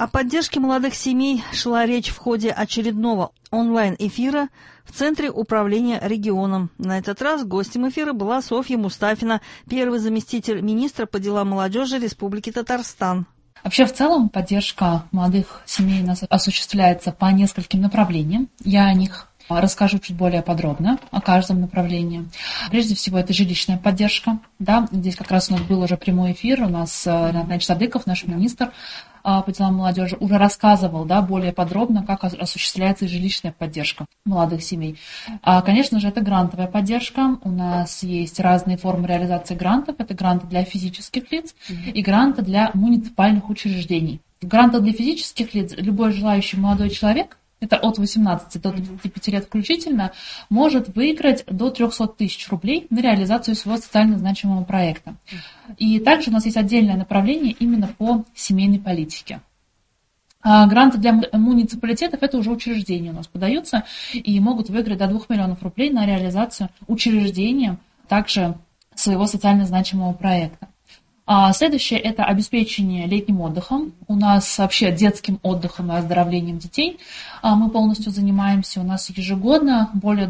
О поддержке молодых семей шла речь в ходе очередного онлайн-эфира в Центре управления регионом. На этот раз гостем эфира была Софья Мустафина, первый заместитель министра по делам молодежи Республики Татарстан. Вообще, в целом, поддержка молодых семей у нас осуществляется по нескольким направлениям. Я о них расскажу чуть более подробно, о каждом направлении. Прежде всего, это жилищная поддержка. Да, здесь как раз у нас был уже прямой эфир. У нас Ринат Садыков, наш министр по делам молодежи, уже рассказывал, да, более подробно, как осуществляется жилищная поддержка молодых семей. Конечно же, это грантовая поддержка. У нас есть разные формы реализации грантов. Это гранты для физических лиц и гранты для муниципальных учреждений. Гранты для физических лиц любой желающий молодой человек, это от 18 до 35 лет включительно, может выиграть до 300 тысяч рублей на реализацию своего социально значимого проекта. И также у нас есть отдельное направление именно по семейной политике. Гранты для муниципалитетов – это уже учреждения у нас подаются и могут выиграть до 2 миллионов рублей на реализацию учреждением также своего социально значимого проекта. Следующее – это обеспечение летним отдыхом. У нас вообще детским отдыхом и оздоровлением детей мы полностью занимаемся. У нас ежегодно более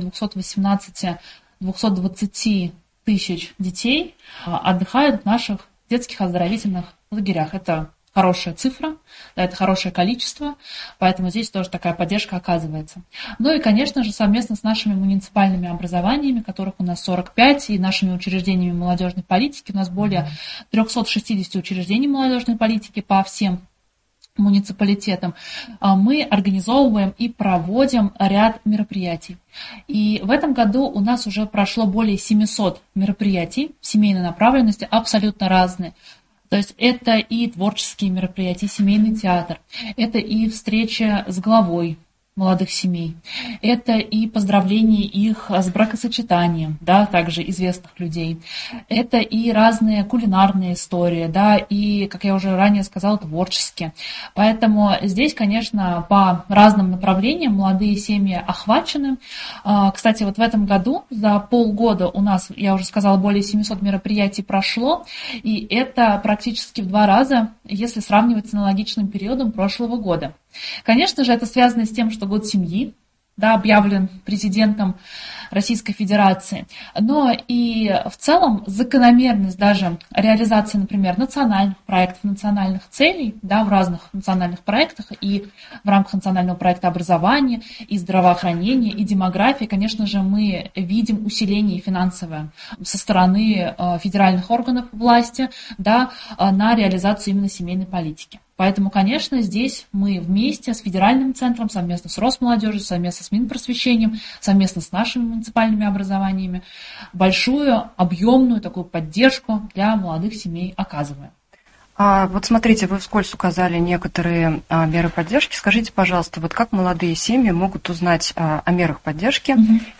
220 тысяч детей отдыхают в наших детских оздоровительных лагерях. Это хорошая цифра, да, это хорошее количество, поэтому здесь тоже такая поддержка оказывается. Ну и, конечно же, совместно с нашими муниципальными образованиями, которых у нас 45, и нашими учреждениями молодежной политики, у нас более 360 учреждений молодежной политики по всем муниципалитетам, мы организовываем и проводим ряд мероприятий. И в этом году у нас уже прошло более 700 мероприятий семейной направленности, абсолютно разные. То есть это и творческие мероприятия, и семейный театр, это и встреча с главой молодых семей, это и поздравление их с бракосочетанием, да, также известных людей, это и разные кулинарные истории, да, и, как я уже ранее сказала, творческие. Поэтому здесь, конечно, по разным направлениям молодые семьи охвачены. Кстати, вот в этом году за полгода у нас, я уже сказала, более 700 мероприятий прошло, и это практически в 2 раза, если сравнивать с аналогичным периодом прошлого года. Конечно же, это связано с тем, что год семьи, да, объявлен президентом Российской Федерации, но и в целом закономерность даже реализации, например, национальных проектов, национальных целей, да, в разных национальных проектах и в рамках национального проекта образования, и здравоохранения, и демографии, конечно же, мы видим усиление финансовое со стороны федеральных органов власти, да, на реализацию именно семейной политики. Поэтому, конечно, здесь мы вместе с федеральным центром, совместно с Росмолодежью, совместно с Минпросвещением, совместно с нашими муниципальными образованиями большую, объемную такую поддержку для молодых семей оказываем. Вот смотрите, вы вскользь указали некоторые меры поддержки. Скажите, пожалуйста, вот как молодые семьи могут узнать о мерах поддержки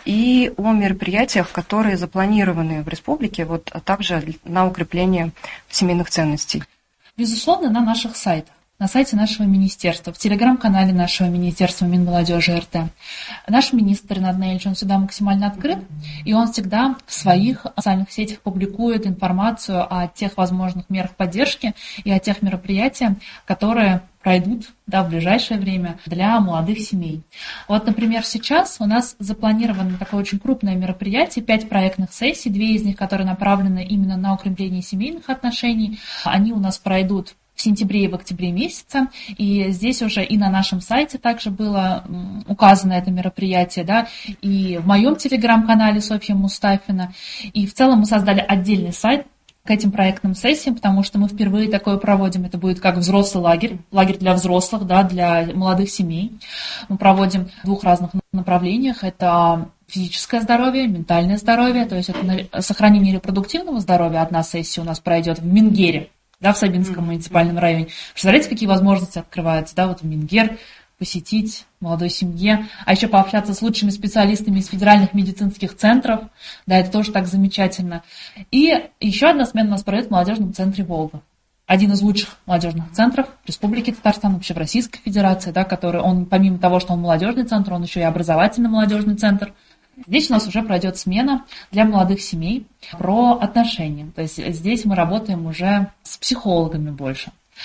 и о мероприятиях, которые запланированы в республике, вот, а также на укрепление семейных ценностей? Безусловно, на наших сайтах, на сайте нашего министерства, в телеграм-канале нашего министерства Минмолодежи РТ. Наш министр Ринат Наильевич, он всегда максимально открыт, и он всегда в своих социальных сетях публикует информацию о тех возможных мерах поддержки и о тех мероприятиях, которые пройдут, да, в ближайшее время для молодых семей. Вот, например, сейчас у нас запланировано такое очень крупное мероприятие, 5 проектных сессий, 2 из них, которые направлены именно на укрепление семейных отношений. Они у нас пройдут в сентябре и в октябре месяце, и здесь уже и на нашем сайте также было указано это мероприятие, да, и в моем телеграм-канале Софья Мустафина, и в целом мы создали отдельный сайт к этим проектным сессиям, потому что мы впервые такое проводим. Это будет как взрослый лагерь, лагерь для взрослых, да, для молодых семей. Мы проводим в 2 разных направлениях. Это физическое здоровье, ментальное здоровье, то есть это сохранение репродуктивного здоровья. Одна сессия у нас пройдет в Мингере, да, в Сабинском муниципальном районе. Представляете, какие возможности открываются, да, вот в Мингер посетить молодой семье, а еще пообщаться с лучшими специалистами из федеральных медицинских центров, да, это тоже так замечательно. И еще одна смена у нас пройдет в молодежном центре «Волга». Один из лучших молодежных центров Республики Татарстан, вообще в Российской Федерации, да, который, он, помимо того, что он молодежный центр, он еще и образовательный молодежный центр. Здесь у нас уже пройдет смена для молодых семей про отношения. То есть здесь мы работаем уже с психологами больше.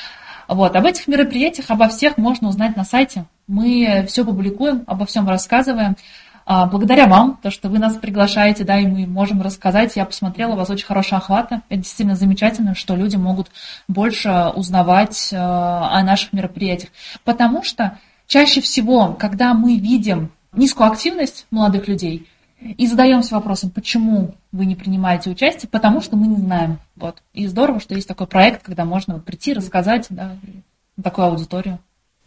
Вот. Об этих мероприятиях, обо всех можно узнать на сайте. Мы все публикуем, обо всем рассказываем. Благодаря вам, то, что вы нас приглашаете, да, и мы можем рассказать. Я посмотрела, у вас очень хорошая охвата. Это действительно замечательно, что люди могут больше узнавать о наших мероприятиях. Потому что чаще всего, когда мы видим низкую активность молодых людей и задаемся вопросом, почему вы не принимаете участие, потому что мы не знаем. Вот. И здорово, что есть такой проект, когда можно прийти, рассказать, да, такую аудиторию.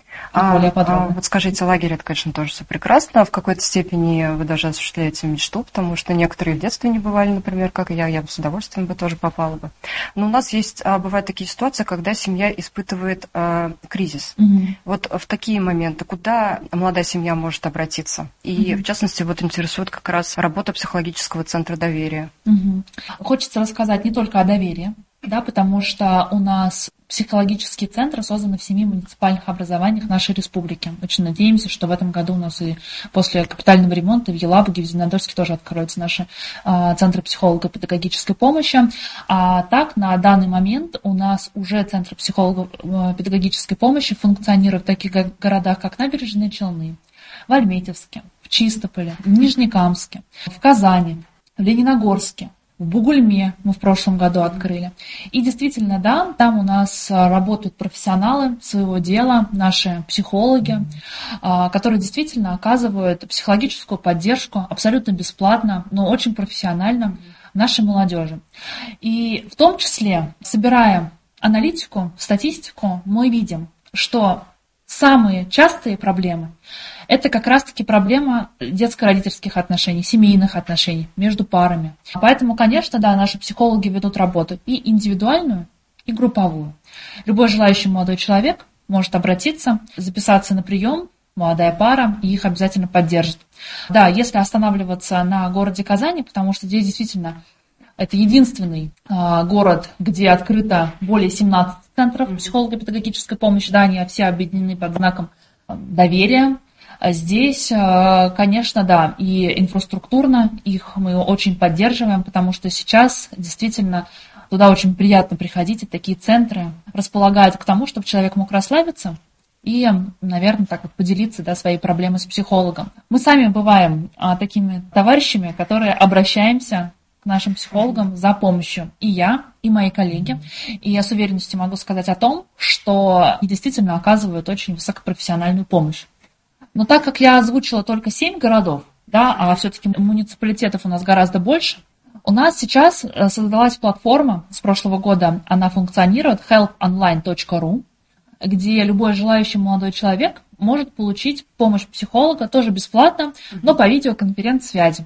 Вот скажите, лагерь, это, конечно, тоже все прекрасно. В какой-то степени вы даже осуществляете мечту, потому что некоторые в детстве не бывали, например, как и я бы с удовольствием бы тоже попала бы. Но у нас бывают такие ситуации, когда семья испытывает кризис. Вот в такие моменты, куда молодая семья может обратиться? И, в частности, вот интересует как раз работа психологического центра доверия. Хочется рассказать не только о доверии, да, потому что у нас психологические центры созданы в 7 муниципальных образованиях нашей республики. Очень надеемся, что в этом году у нас и после капитального ремонта в Елабуге, в Зеленодольске тоже откроются наши центры психолого-педагогической помощи. А так, на данный момент у нас уже центры психолого-педагогической помощи функционируют в таких городах, как Набережные Челны, в Альметьевске, в Чистополе, в Нижнекамске, в Казани, в Лениногорске, в Бугульме мы в прошлом году открыли. И действительно, да, там у нас работают профессионалы своего дела, наши психологи, которые действительно оказывают психологическую поддержку абсолютно бесплатно, но очень профессионально нашей молодежи. И в том числе, собирая аналитику, статистику, мы видим, что самые частые проблемы – это как раз-таки проблема детско-родительских отношений, семейных отношений между парами. Поэтому, конечно, да, наши психологи ведут работу и индивидуальную, и групповую. Любой желающий молодой человек может обратиться, записаться на прием, молодая пара, и их обязательно поддержат. Да, если останавливаться на городе Казани, потому что здесь действительно это единственный город, где открыто более 17 центров психолого-педагогической помощи. Да, они все объединены под знаком доверия. Здесь, конечно, да, и инфраструктурно их мы очень поддерживаем, потому что сейчас действительно туда очень приятно приходить, и такие центры располагают к тому, чтобы человек мог расслабиться и, наверное, так вот поделиться, да, своей проблемой с психологом. Мы сами бываем такими товарищами, которые обращаемся к нашим психологам за помощью. И я, и мои коллеги. И я с уверенностью могу сказать о том, что они действительно оказывают очень высокопрофессиональную помощь. Но так как я озвучила только 7 городов, да, а все-таки муниципалитетов у нас гораздо больше, у нас сейчас создалась платформа с прошлого года, она функционирует, helponline.ru, где любой желающий молодой человек может получить помощь психолога, тоже бесплатно, но по видеоконференц-связи.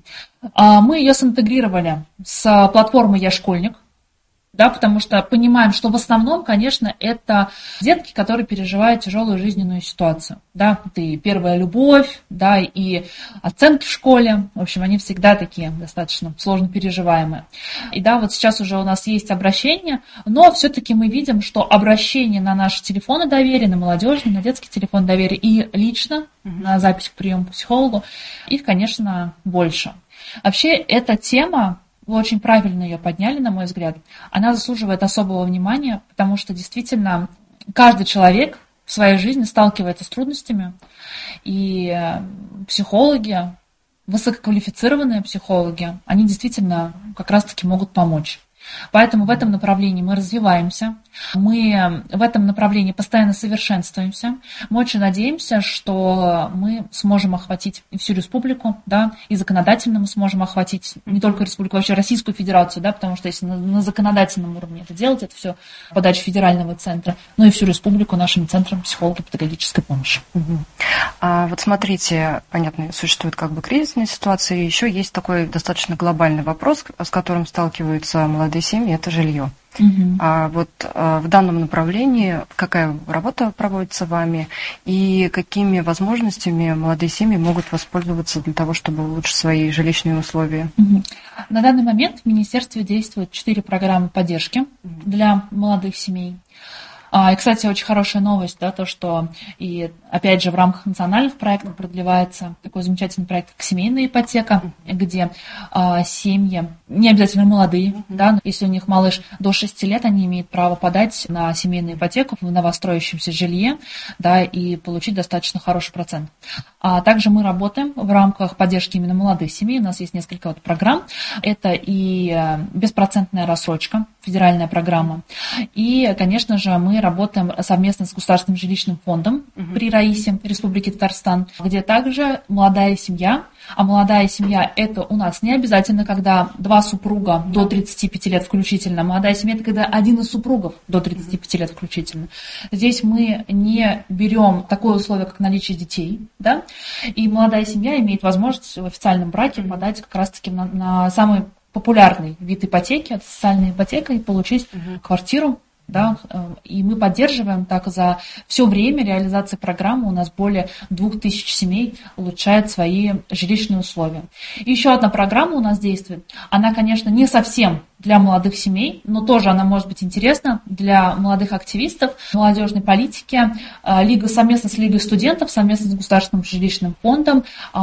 Мы ее синтегрировали с платформой «Я школьник», да, потому что понимаем, что в основном, конечно, это детки, которые переживают тяжелую жизненную ситуацию. Да, это и первая любовь, да, и оценки в школе. В общем, они всегда такие достаточно сложно переживаемые. И да, вот сейчас уже у нас есть обращение, но все-таки мы видим, что обращение на наши телефоны доверия, на молодежный, на детский телефон доверия и лично на запись к приему к психологу, их, конечно, больше. Вообще, эта тема, вы очень правильно ее подняли, на мой взгляд, она заслуживает особого внимания, потому что действительно каждый человек в своей жизни сталкивается с трудностями, и психологи, высококвалифицированные психологи, они действительно как раз-таки могут помочь. Поэтому в этом направлении мы развиваемся, мы в этом направлении постоянно совершенствуемся. Мы очень надеемся, что мы сможем охватить всю республику, да, и законодательно мы сможем охватить не только республику, а вообще Российскую Федерацию, да, потому что если на законодательном уровне это делать, это все подача федерального центра, но и всю республику нашим центром психолого-педагогической помощи. А вот смотрите, понятно, существует как бы кризисная ситуация, и еще есть такой достаточно глобальный вопрос, с которым сталкиваются молодые семьи, это жилье. А вот в данном направлении какая работа проводится вами и какими возможностями молодые семьи могут воспользоваться для того, чтобы улучшить свои жилищные условия? На данный момент в министерстве действуют 4 программы поддержки для молодых семей. И, кстати, очень хорошая новость, да, то, что и, опять же, в рамках национальных проектов продлевается такой замечательный проект, как семейная ипотека, где семьи, не обязательно молодые, да, но если у них малыш до 6 лет, они имеют право подать на семейную ипотеку в новостроящемся жилье, да, и получить достаточно хороший процент. А также мы работаем в рамках поддержки именно молодых семей. У нас есть несколько программ. Это и беспроцентная рассрочка, федеральная программа. И, конечно же, мы работаем совместно с Государственным жилищным фондом при РАИСе Республики Татарстан, где также молодая семья. А молодая семья – это у нас не обязательно, когда два супруга до 35 лет включительно. Молодая семья – это когда один из супругов до 35 лет включительно. Здесь мы не берем такое условие, как наличие детей, да? И молодая семья имеет возможность в официальном браке подать как раз-таки на самый популярный вид ипотеки, это социальная ипотека, и получить квартиру. Да, и мы поддерживаем, так за все время реализации программы у нас более 2000 семей улучшают свои жилищные условия. И еще одна программа у нас действует. Она, конечно, не совсем для молодых семей, но тоже она может быть интересна для молодых активистов молодежной политики. Совместно с Лигой студентов, совместно с Государственным жилищным фондом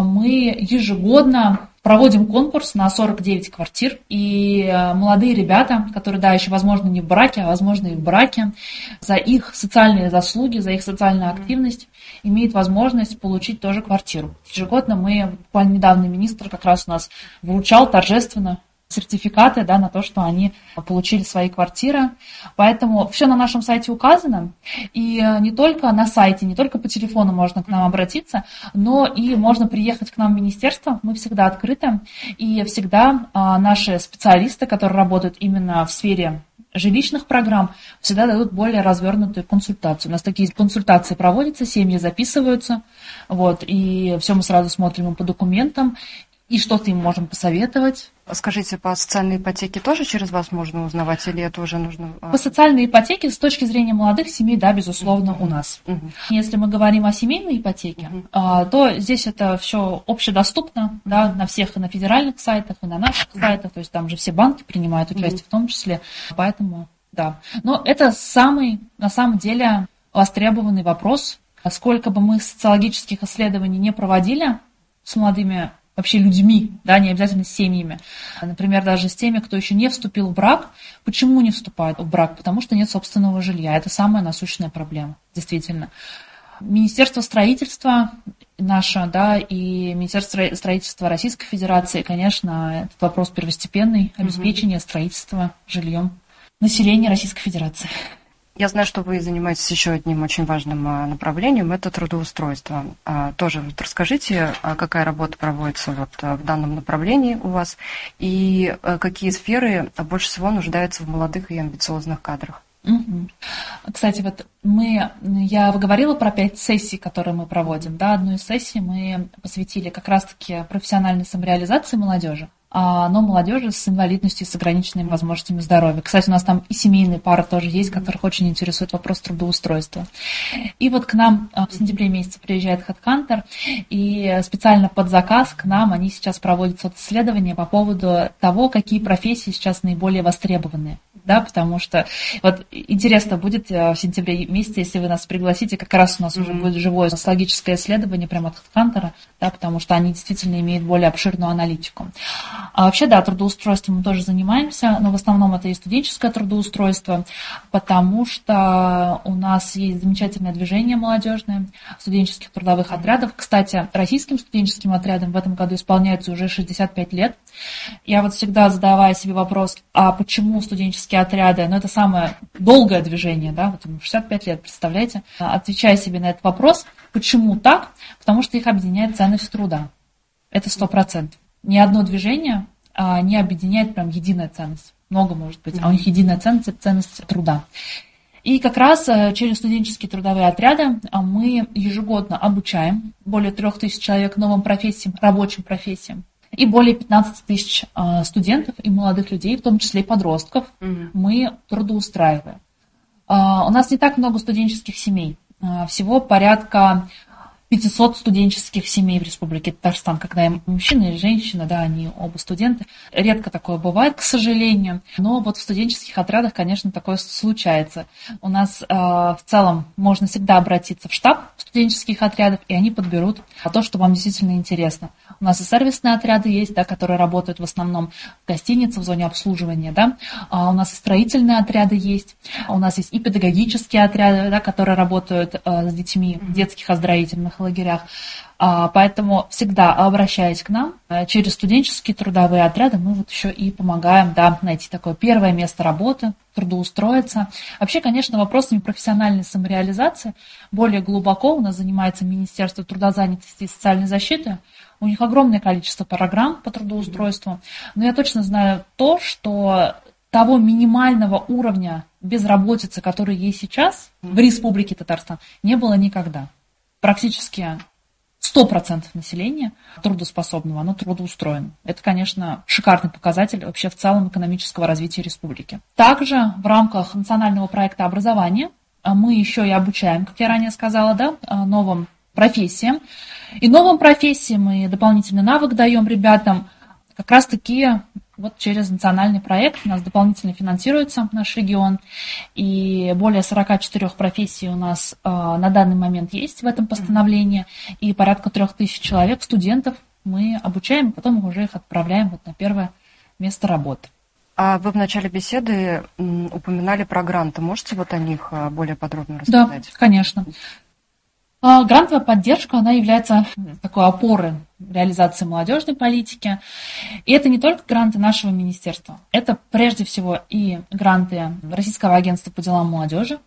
мы ежегодно проводим конкурс на 49 квартир, и молодые ребята, которые, да, еще, возможно, не в браке, а, возможно, и в браке, за их социальные заслуги, за их социальную активность имеют возможность получить тоже квартиру. Ежегодно буквально недавно министр как раз у нас вручал торжественно сертификаты, да, на то, что они получили свои квартиры. Поэтому все на нашем сайте указано. И не только на сайте, не только по телефону можно к нам обратиться, но и можно приехать к нам в министерство. Мы всегда открыты. И всегда наши специалисты, которые работают именно в сфере жилищных программ, всегда дадут более развернутую консультацию. У нас такие консультации проводятся, семьи записываются. И все мы сразу смотрим им по документам. И что-то им можем посоветовать. Скажите, по социальной ипотеке тоже через вас можно узнавать, или это уже нужно? По социальной ипотеке, с точки зрения молодых семей, да, безусловно, у нас. Если мы говорим о семейной ипотеке, то здесь это все общедоступно, да, на всех, и на федеральных сайтах, и на наших сайтах, то есть там же все банки принимают участие в том числе, поэтому, да. Но это самый, на самом деле, востребованный вопрос. Сколько бы мы социологических исследований не проводили с молодыми вообще людьми, да, не обязательно с семьями. Например, даже с теми, кто еще не вступил в брак. Почему не вступает в брак? Потому что нет собственного жилья. Это самая насущная проблема, действительно. Министерство строительства наше, да, и Министерство строительства Российской Федерации, конечно, этот вопрос первостепенный, обеспечение строительства жильем населения Российской Федерации. Я знаю, что вы занимаетесь еще одним очень важным направлением, это трудоустройство. Тоже расскажите, какая работа проводится в данном направлении у вас, и какие сферы больше всего нуждаются в молодых и амбициозных кадрах. Кстати, я говорила про 5 сессий, которые мы проводим. Да, одну из сессий мы посвятили как раз-таки профессиональной самореализации молодежи, но молодежи с инвалидностью, с ограниченными возможностями здоровья. Кстати, у нас там и семейные пары тоже есть, которых очень интересует вопрос трудоустройства. И к нам в сентябре месяце приезжает HeadHunter, и специально под заказ к нам они сейчас проводят исследования по поводу того, какие профессии сейчас наиболее востребованные. Да, потому что интересно будет в сентябре месяце, если вы нас пригласите, как раз у нас уже будет живое социологическое исследование прямо от HeadHunter, да, потому что они действительно имеют более обширную аналитику. А вообще, да, трудоустройством мы тоже занимаемся, но в основном это и студенческое трудоустройство, потому что у нас есть замечательное движение молодежное студенческих трудовых отрядов. Кстати, российским студенческим отрядам в этом году исполняется уже 65 лет. Я всегда задавая себе вопрос, а почему студенческие отряды, это самое долгое движение, да, 65 лет, представляете? Отвечая себе на этот вопрос, почему так? Потому что их объединяет ценность труда. Это 100%. Ни одно движение не объединяет прям единая ценность. Много может быть, а у них единая ценность труда. И как раз через студенческие трудовые отряды мы ежегодно обучаем более 3000 человек новым профессиям, рабочим профессиям. И более 15 тысяч студентов и молодых людей, в том числе и подростков, мы трудоустраиваем. У нас не так много студенческих семей. Всего порядка 500 студенческих семей в Республике Татарстан, когда и мужчина, и женщина, да, они оба студенты. Редко такое бывает, к сожалению, но вот в студенческих отрядах, конечно, такое случается. У нас в целом можно всегда обратиться в штаб студенческих отрядов, и они подберут то, что вам действительно интересно. У нас и сервисные отряды есть, да, которые работают в основном в гостинице, в зоне обслуживания, да. У нас и строительные отряды есть, у нас есть и педагогические отряды, да, которые работают с детьми в детских оздоровительных лагерях. Поэтому всегда обращаясь к нам, через студенческие трудовые отряды мы вот еще и помогаем, да, найти такое первое место работы, трудоустроиться. Вообще, конечно, вопросами профессиональной самореализации более глубоко у нас занимается Министерство труда, занятости и социальной защиты. У них огромное количество программ по трудоустройству. Но я точно знаю то, что того минимального уровня безработицы, который есть сейчас в Республике Татарстан, не было никогда. Практически 100% населения трудоспособного, оно трудоустроено. Это, конечно, шикарный показатель вообще в целом экономического развития республики. Также в рамках национального проекта образования мы еще и обучаем, как я ранее сказала, да, новым профессиям. И новым профессиям мы дополнительный навык даем ребятам. Как раз-таки вот через национальный проект у нас дополнительно финансируется наш регион, и более 44 профессий у нас на данный момент есть в этом постановлении, и порядка 3000 человек, студентов, мы обучаем, потом уже их отправляем вот на первое место работы. А вы в начале беседы упоминали про гранты. Можете вот о них более подробно рассказать? Да, конечно. Грантовая поддержка, она является такой опорой реализации молодежной политики. И это не только гранты нашего министерства. Это прежде всего и гранты Российского агентства по делам молодежи,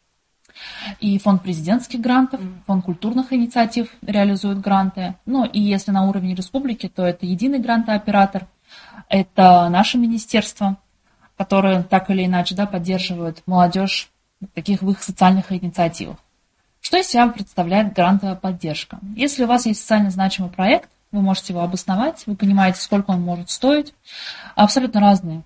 и фонд президентских грантов, фонд культурных инициатив реализует гранты. Ну и если на уровне республики, то это единый грантооператор, это наше министерство, которое так или иначе, да, поддерживает молодежь в их социальных инициативах. Что из себя представляет грантовая поддержка? Если у вас есть социально значимый проект, вы можете его обосновать, вы понимаете, сколько он может стоить. Абсолютно разные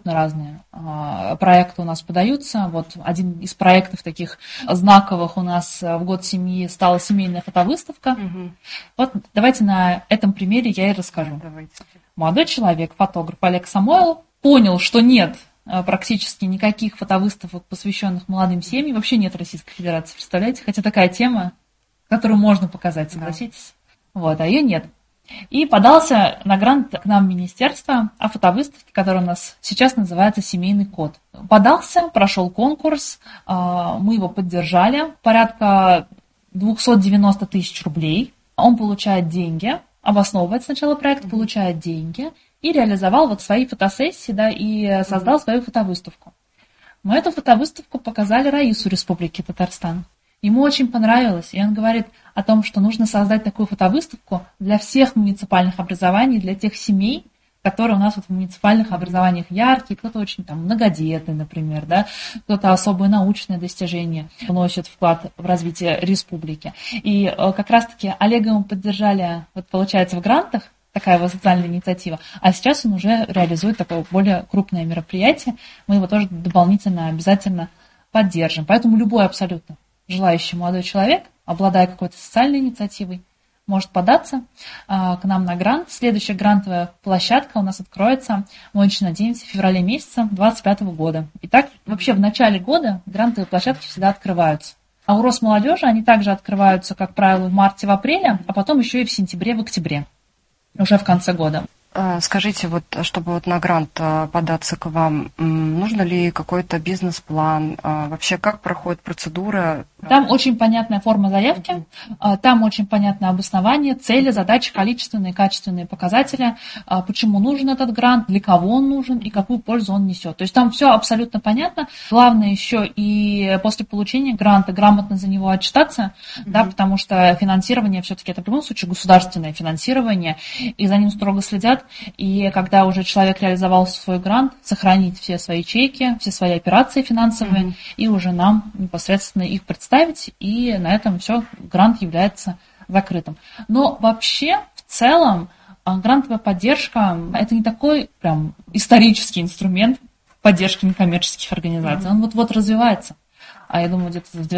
проекты у нас подаются. Вот один из проектов таких знаковых у нас в год семьи стала семейная фотовыставка. Вот давайте на этом примере я и расскажу. Давайте. Молодой человек, фотограф Олег Самойлов, понял, что нет практически никаких фотовыставок, посвященных молодым семьям. Вообще нет Российской Федерации, представляете? Хотя такая тема, которую можно показать, согласитесь? Да. Вот, а ее нет. И подался на грант к нам в министерство о фотовыставке, которая у нас сейчас называется «Семейный код». Подался, прошел конкурс, мы его поддержали, порядка 290 тысяч рублей. Он получает деньги, обосновывает сначала проект, получает деньги и реализовал вот свои фотосессии, да, и создал свою фотовыставку. Мы эту фотовыставку показали Раису Республики Татарстан. Ему очень понравилось, и он говорит о том, что нужно создать такую фотовыставку для всех муниципальных образований, для тех семей, которые у нас вот в муниципальных образованиях яркие, кто-то очень там многодетный, например, да, кто-то особые научные достижения вносит вклад в развитие республики. И как раз-таки Олега мы поддержали, вот получается, в грантах, такая его социальная инициатива, а сейчас он уже реализует такое более крупное мероприятие, мы его тоже дополнительно обязательно поддержим. Поэтому любой абсолютно желающий молодой человек, обладая какой-то социальной инициативой, может податься к нам на грант. Следующая грантовая площадка у нас откроется, мы очень надеемся, в феврале месяца 2025 года. И так вообще в начале года грантовые площадки всегда открываются. А у Росмолодежи они также открываются, как правило, в марте, в апреле, а потом еще и в сентябре, в октябре, уже в конце года. Скажите, вот, чтобы вот на грант податься к вам, нужно ли какой-то бизнес-план? Вообще, как проходит процедура? Там очень понятная форма заявки, там очень понятное обоснование, цели, задачи, количественные и качественные показатели, почему нужен этот грант, для кого он нужен и какую пользу он несет. То есть там все абсолютно понятно. Главное еще и после получения гранта грамотно за него отчитаться, да, потому что финансирование все-таки это в любом случае государственное финансирование, и за ним строго следят. И когда уже человек реализовал свой грант, сохранить все свои чеки, все свои операции финансовые, и уже нам непосредственно их представить, и на этом все, грант является закрытым. Но вообще, в целом, грантовая поддержка – это не такой прям исторический инструмент поддержки некоммерческих организаций. Он вот-вот развивается. я думаю, где-то с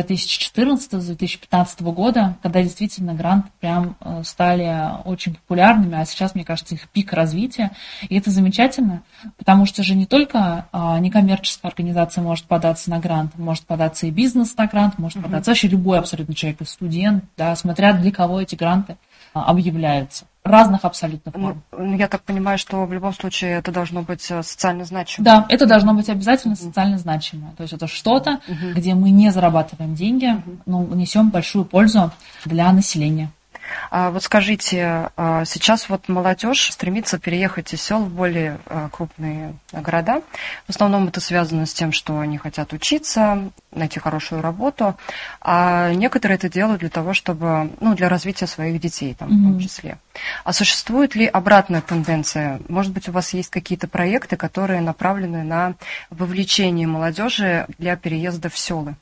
2014-2015 года, когда действительно гранты прям стали очень популярными, а сейчас, мне кажется, их пик развития. И это замечательно, потому что же не только некоммерческая организация может податься на грант, может податься и бизнес на грант, может податься вообще любой абсолютно человек, и студент, да, смотря для кого эти гранты объявляются. Разных абсолютно форм. Я так понимаю, что в любом случае это должно быть социально значимо. Да, это должно быть обязательно социально значимое. То есть это что-то, где мы не зарабатываем деньги, но несем большую пользу для населения. Вот скажите, сейчас вот молодежь стремится переехать из сел в более крупные города. В основном это связано с тем, что они хотят учиться, найти хорошую работу, а некоторые это делают для того, чтобы, для развития своих детей там, в том числе. А существует ли обратная тенденция? Может быть, у вас есть какие-то проекты, которые направлены на вовлечение молодежи для переезда в селы?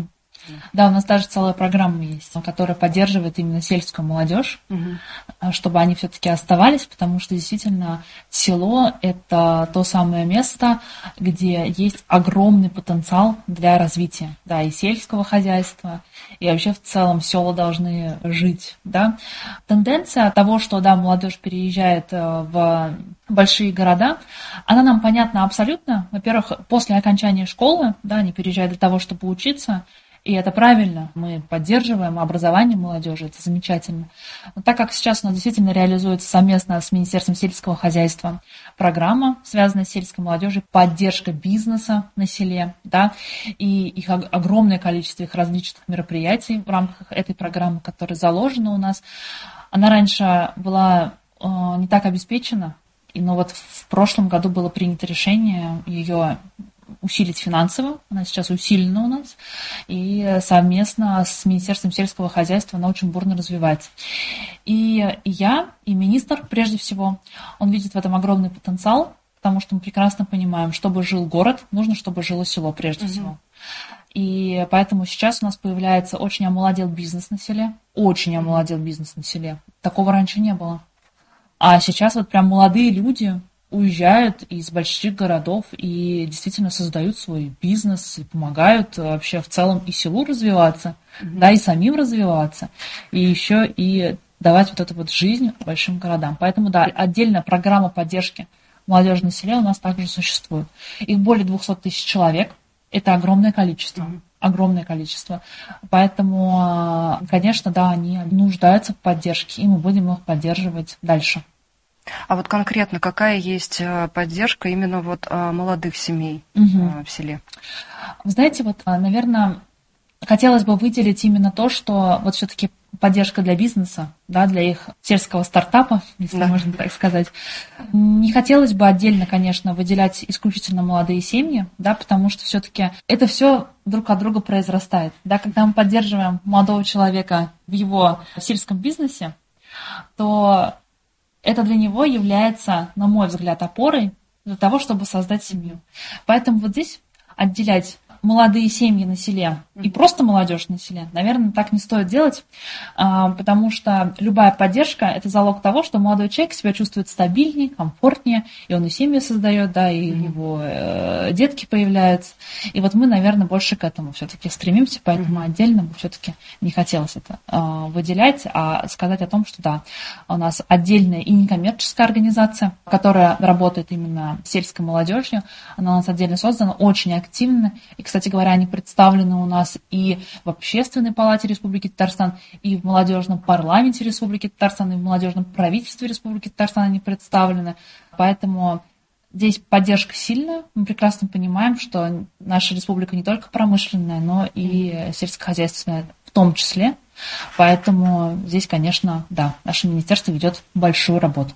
Да, у нас даже целая программа есть, которая поддерживает именно сельскую молодежь, чтобы они все-таки оставались, потому что действительно село – это то самое место, где есть огромный потенциал для развития, да, и сельского хозяйства, и вообще в целом села должны жить, да. Тенденция того, что, да, молодежь переезжает в большие города, она нам понятна абсолютно. Во-первых, после окончания школы, да, они переезжают для того, чтобы учиться. И это правильно, мы поддерживаем образование молодежи, это замечательно. Но так как сейчас у нас действительно реализуется совместно с Министерством сельского хозяйства программа, связанная с сельской молодежью, поддержка бизнеса на селе, да, и их огромное количество их различных мероприятий в рамках этой программы, которая заложена у нас, она раньше была не так обеспечена, но вот в прошлом году было принято решение ее усилить финансово, она сейчас усилена у нас, и совместно с Министерством сельского хозяйства она очень бурно развивается. И я, и министр, прежде всего, он видит в этом огромный потенциал, потому что мы прекрасно понимаем, чтобы жил город, нужно, чтобы жило село прежде всего. И поэтому сейчас у нас появляется очень омолодел бизнес на селе, очень омолодел бизнес на селе. Такого раньше не было. А сейчас вот прям молодые люди уезжают из больших городов и действительно создают свой бизнес и помогают вообще в целом и селу развиваться, да, и самим развиваться, и еще и давать вот эту вот жизнь большим городам. Поэтому, да, отдельная программа поддержки молодежи на селе у нас также существует. Их более 200 тысяч человек. Это огромное количество. Огромное количество. Поэтому, конечно, да, они нуждаются в поддержке, и мы будем их поддерживать дальше. А вот конкретно какая есть поддержка именно вот молодых семей в селе? Вы знаете, вот, наверное, хотелось бы выделить именно то, что вот все-таки поддержка для бизнеса, да, для их сельского стартапа, если можно так сказать. Не хотелось бы отдельно, конечно, выделять исключительно молодые семьи, да, потому что все-таки это все друг от друга произрастает. Да, когда мы поддерживаем молодого человека в его сельском бизнесе, то это для него является, на мой взгляд, опорой для того, чтобы создать семью. Поэтому вот здесь отделять молодые семьи на селе и просто молодежь на селе, наверное, так не стоит делать, потому что любая поддержка – это залог того, что молодой человек себя чувствует стабильнее, комфортнее, и он и семью создает, да, и у него детки появляются. И вот мы, наверное, больше к этому все-таки стремимся, поэтому отдельно бы все-таки не хотелось это выделять, а сказать о том, что да, у нас отдельная и некоммерческая организация, которая работает именно с сельской молодежью, она у нас отдельно создана, очень активна, и, кстати говоря, они представлены у нас и в Общественной палате Республики Татарстан, и в Молодежном парламенте Республики Татарстан, и в Молодежном правительстве Республики Татарстан они представлены. Поэтому здесь поддержка сильная. Мы прекрасно понимаем, что наша республика не только промышленная, но и сельскохозяйственная в том числе. Поэтому здесь, конечно, да, наше министерство ведет большую работу.